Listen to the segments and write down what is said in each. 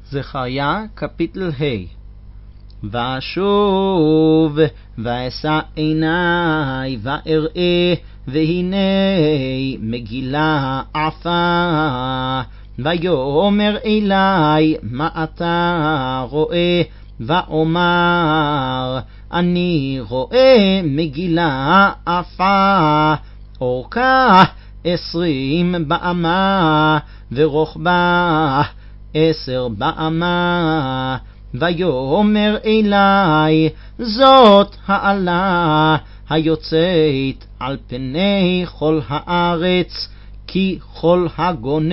זכריה קפיטל ה'. ואשוב ואשא עיני ואראה, והנה מגילה עפה. ויאמר אלי, מה אתה רואה? ואומר, אני רואה מגילה עפה, אורכה 20 באמה, ורוחבה 10 באמה. ויאמר אלי, זאת האלה היוצאת על פני כל הארץ, כי כל הגונב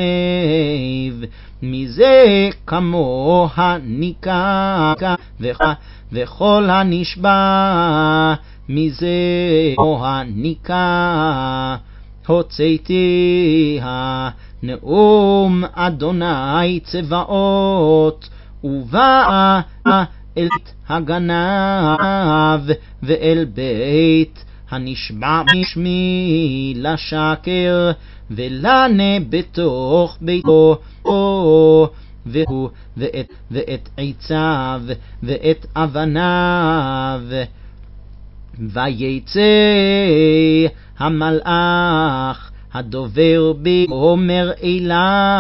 מזה כמוה ניקה, וכל הנשבע מזה כמוה ניקה. הוצאתיה נאום אדוני צבאות, ובאה אל בית הגנב ואל בית הנשבע בשמי לשקר, ולנה בתוך ביתו, והוא ואת עציו ואת אבניו. ויצא המלאך הדובר בי, אומר אלי,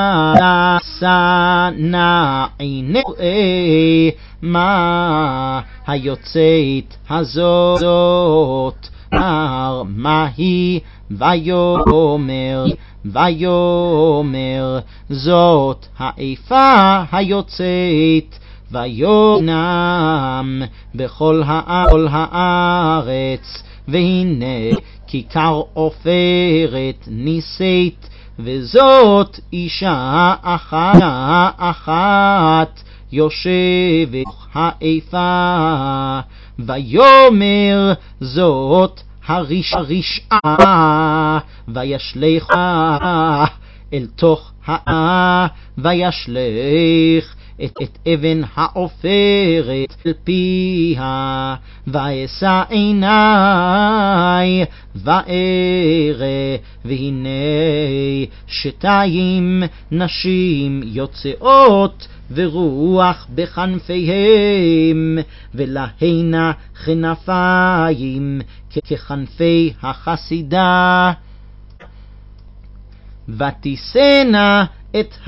שא נא עיני מה היוצאת הזאת, מה היא? ויאמר זאת האיפה היוצאת, ויונם בכל הארץ. והנה כיכר עופרת ניסית, וזאת אישה אחת יושבת האיפה. ויאמר זאת הרשעה, וישלחה אל תוך וישלך את אבן העופרת אל פיה. ואשא עיני ואראה, והנה 2 נשים יוצאות, ורוח בכנפיהם, ולהנה כנפיים ככנפי החסידה. ותישאנה את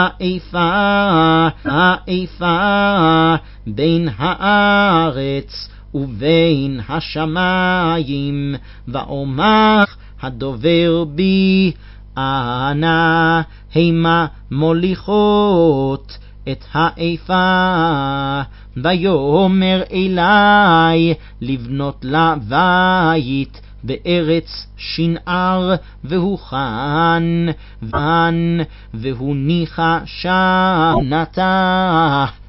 האיפה בין הארץ ובין השמיים. ואומר הדובר בי, אנא המה מוליכות את האיפה. ויאמר אלי, לבנות לה בית בארץ שנער, והוכן והוניחה שם נתה.